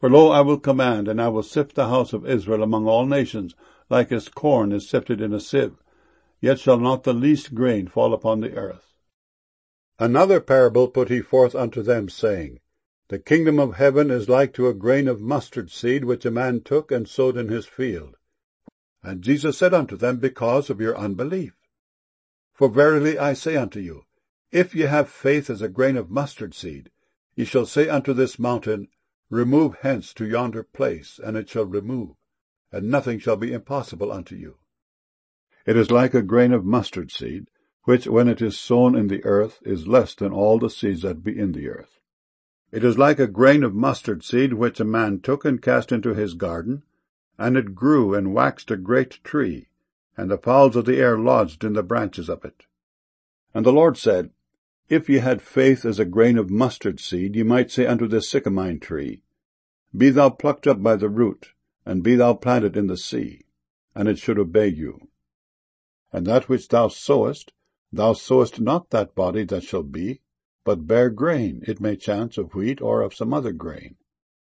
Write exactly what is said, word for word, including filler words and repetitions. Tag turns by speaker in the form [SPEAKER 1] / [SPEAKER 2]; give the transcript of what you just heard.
[SPEAKER 1] For lo, I will command, and I will sift the house of Israel among all nations, like as corn is sifted in a sieve. Yet shall not the least grain fall upon the earth. Another parable put he forth unto them, saying, The kingdom of heaven is like to a grain of mustard seed, which a man took and sowed in his field. And Jesus said unto them, Because of your unbelief. For verily I say unto you, if ye have faith as a grain of mustard seed, ye shall say unto this mountain, Remove hence to yonder place, and it shall remove, and nothing shall be impossible unto you. It is like a grain of mustard seed, which, when it is sown in the earth, is less than all the seeds that be in the earth. It is like a grain of mustard seed, which a man took and cast into his garden, and it grew and waxed a great tree, and the fowls of the air lodged in the branches of it. And the Lord said, If ye had faith as a grain of mustard seed, ye might say unto this sycamine tree, Be thou plucked up by the root, and be thou planted in the sea, and it should obey you. And that which thou sowest, thou sowest not that body that shall be, but bare grain, it may chance of wheat or of some other grain.